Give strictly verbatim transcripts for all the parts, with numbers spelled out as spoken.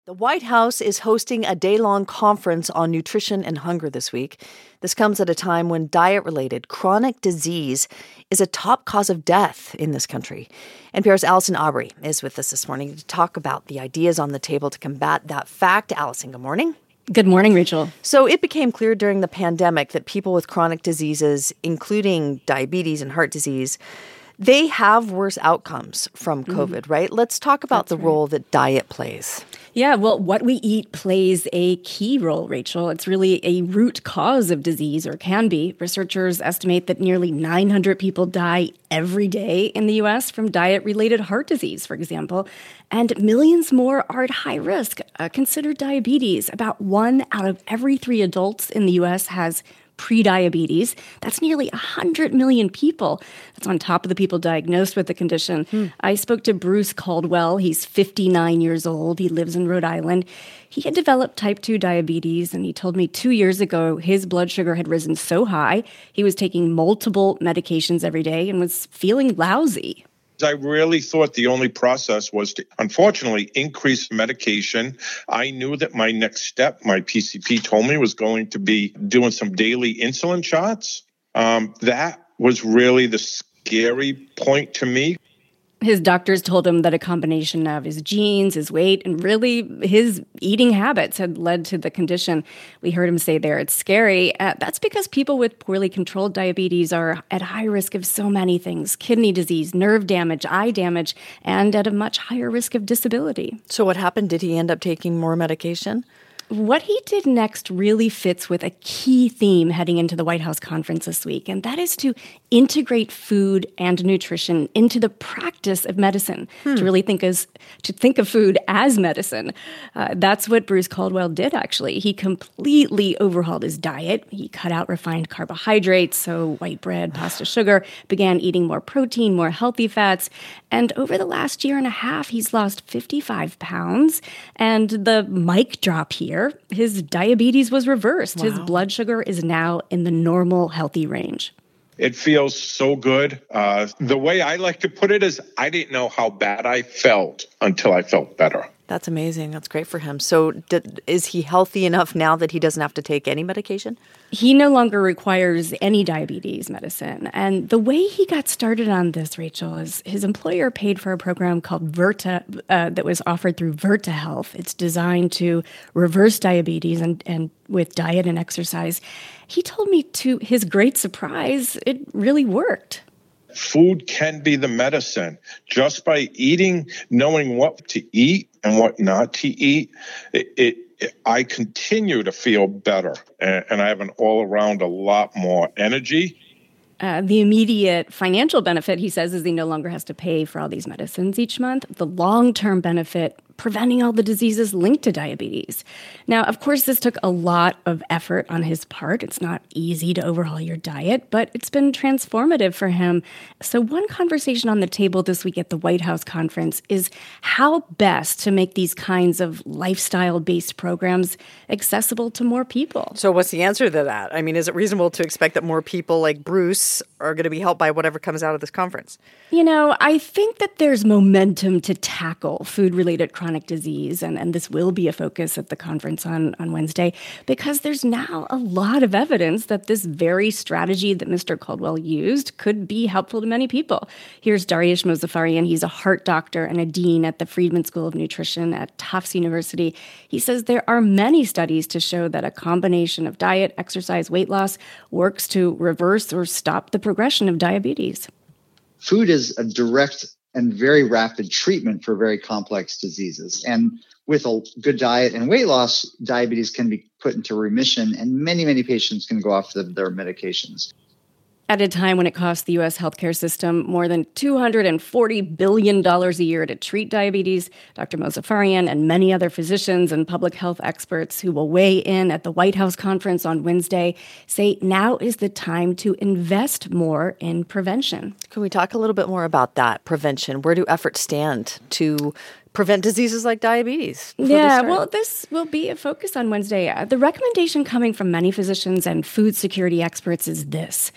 The White House is hosting a day-long conference on nutrition and hunger this week. This comes at a time when diet-related chronic disease is a top cause of death in this country. N P R's Allison Aubrey is with us this morning to talk about the ideas on the table to combat that fact. Allison, good morning. Good morning, Rachel. So it became clear during the pandemic that people with chronic diseases, including diabetes and heart disease, they have worse outcomes from COVID, mm-hmm. right? Let's talk about That's the role right. that diet plays. Yeah, well, what we eat plays a key role, Rachel. It's really a root cause of disease, or can be. Researchers estimate that nearly nine hundred people die every day in the U S from diet-related heart disease, for example, and millions more are at high risk. Uh, consider diabetes. About one out of every three adults in the U S has prediabetes. That's nearly one hundred million people. That's on top of the people diagnosed with the condition. Hmm. I spoke to Bruce Caldwell. He's fifty-nine years old. He lives in Rhode Island. He had developed type two diabetes, and he told me two years ago his blood sugar had risen so high, he was taking multiple medications every day and was feeling lousy. I really thought the only process was to, unfortunately, increase medication. I knew that my next step, my P C P told me, was going to be doing some daily insulin shots. Um, that was really the scary point to me. His doctors told him that a combination of his genes, his weight, and really his eating habits had led to the condition. We heard him say there, it's scary. Uh, that's because people with poorly controlled diabetes are at high risk of so many things: kidney disease, nerve damage, eye damage, and at a much higher risk of disability. So what happened? Did he end up taking more medication? What he did next really fits with a key theme heading into the White House conference this week, and that is to integrate food and nutrition into the practice of medicine, hmm. to really think as to think of food as medicine. Uh, that's what Bruce Caldwell did, actually. He completely overhauled his diet. He cut out refined carbohydrates, so white bread, pasta, sugar, began eating more protein, more healthy fats, and over the last year and a half, he's lost fifty-five pounds, and the mic drop here, his diabetes was reversed. Wow. His blood sugar is now in the normal, healthy range. It feels so good. Uh, the way I like to put it is I didn't know how bad I felt until I felt better. That's amazing. That's great for him. So did, is he healthy enough now that he doesn't have to take any medication? He no longer requires any diabetes medicine. And the way he got started on this, Rachel, is his employer paid for a program called Virta uh, that was offered through Virta Health. It's designed to reverse diabetes and, and with diet and exercise. He told me, to his great surprise, it really worked. Food can be the medicine. Just by eating, knowing what to eat and what not to eat, it, it, it I continue to feel better, and, and I have an all-around a lot more energy. Uh, the immediate financial benefit, he says, is he no longer has to pay for all these medicines each month. The long-term benefit, preventing all the diseases linked to diabetes. Now, of course, this took a lot of effort on his part. It's not easy to overhaul your diet, but it's been transformative for him. So one conversation on the table this week at the White House conference is how best to make these kinds of lifestyle-based programs accessible to more people. So what's the answer to that? I mean, is it reasonable to expect that more people like Bruce are going to be helped by whatever comes out of this conference? You know, I think that there's momentum to tackle food-related chronic disease, and, and this will be a focus at the conference on, on Wednesday, because there's now a lot of evidence that this very strategy that Mister Caldwell used could be helpful to many people. Here's Dariush Mozaffarian. He's a heart doctor and a dean at the Friedman School of Nutrition at Tufts University. He says there are many studies to show that a combination of diet, exercise, weight loss works to reverse or stop the progression of diabetes. Food is a direct and very rapid treatment for very complex diseases. And with a good diet and weight loss, diabetes can be put into remission, and many, many patients can go off the, their medications. At a time when it costs the U S healthcare system more than two hundred forty billion dollars a year to treat diabetes, Doctor Mozaffarian and many other physicians and public health experts who will weigh in at the White House conference on Wednesday say now is the time to invest more in prevention. Can we talk a little bit more about that, prevention? Where do efforts stand to prevent diseases like diabetes? Yeah, well, this will be a focus on Wednesday. Uh, the recommendation coming from many physicians and food security experts is this: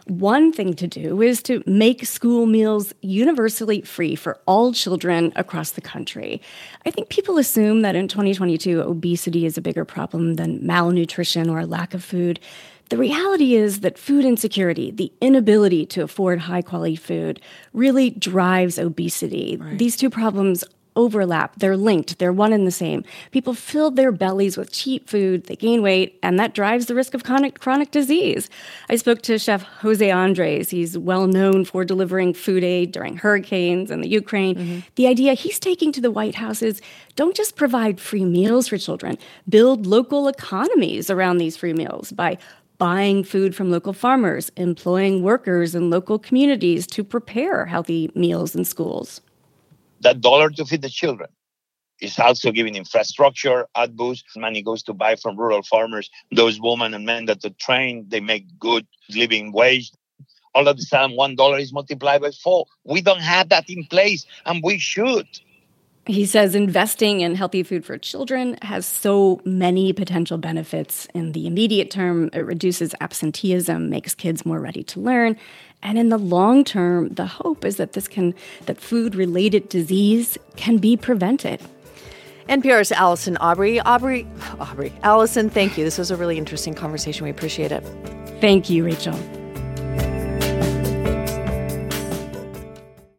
One thing to do is to make school meals universally free for all children across the country. I think people assume that in twenty twenty-two, obesity is a bigger problem than malnutrition or a lack of food. The reality is that food insecurity, the inability to afford high-quality food, really drives obesity. Right. These two problems overlap. They're linked. They're one and the same. People fill their bellies with cheap food, they gain weight, and that drives the risk of chronic, chronic disease. I spoke to Chef Jose Andres. He's well known for delivering food aid during hurricanes in the Ukraine. Mm-hmm. The idea he's taking to the White House is don't just provide free meals for children, build local economies around these free meals by buying food from local farmers, employing workers in local communities to prepare healthy meals in schools. That dollar to feed the children is also giving infrastructure at boost. Money goes to buy from rural farmers. Those women and men that are trained, they make good living wage. All of a sudden, one dollar is multiplied by four. We don't have that in place, and we should. He says investing in healthy food for children has so many potential benefits. In the immediate term, it reduces absenteeism, makes kids more ready to learn. And in the long term, the hope is that this can, that food-related disease can be prevented. N P R's Allison Aubrey. Aubrey, Aubrey, Allison, thank you. This was a really interesting conversation. We appreciate it. Thank you, Rachel.